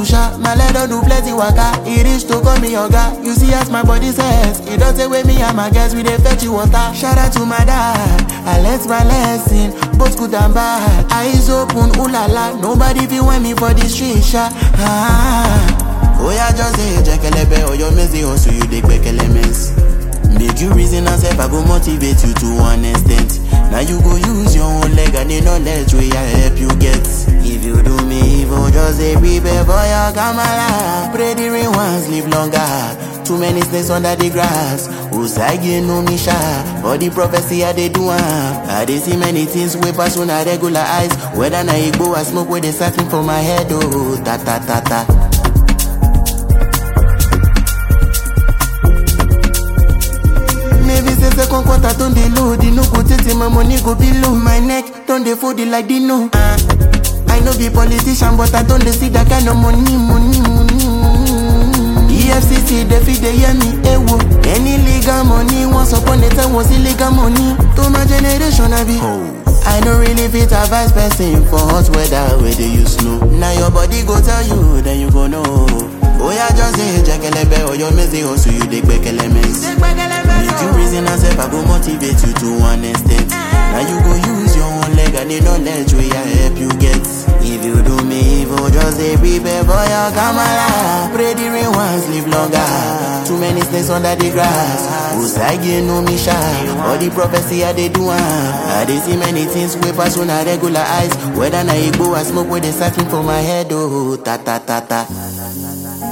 hustle sha, my leg don't do plenty waka. It reach to call me yoga. You see as my body says, it don't say with me and my guys we dey fetch you water. Shout out to my dad, I learnt my lesson, both good and bad. Eyes open, ooh la la, nobody feel want me for the street sha. Oh yeah, just say jekelebe, or your messy hustle you dey quick elements. Make you reason and self, I go motivate you to one extent. Now you go use your own leg and the knowledge where I help you get. If you do me evil, just say prepare for your kamala. Pray the rain once, live longer. Too many snakes under the grass. Usagi no me sha. For the prophecy I dey do I dey see many things way pass on a regular eyes. Whether na Igbo or smoke where they searching for my head. Oh, ta ta ta ta. Second quarter don't dey low, the no go take my money go below. My neck don't dey fold it like Dino. I know be politician, but I don't dey see that kind of money. EFCC they feed they hear me, ewo. Any legal money, once upon a time was illegal money. To my generation I be. I don't really fit advice person for hot weather where they use snow. Now your body go tell you, then you go know. Oh yeah, just say jekelebe or your messy hustle you dey quick elements. Make you reason and self, I go motivate you to one extent. Now you go use your own leg and the knowledge where I help you get. If you do me evil, just say prepare for your kamala. Pray the rain once, live longer. Too many snakes under the grass. Usagi no me sha. All the prophecy I dey do I dey see many things way pass on a regular eyes. Whether na Igbo or smoke where they searching for my head. Oh, ta ta ta ta.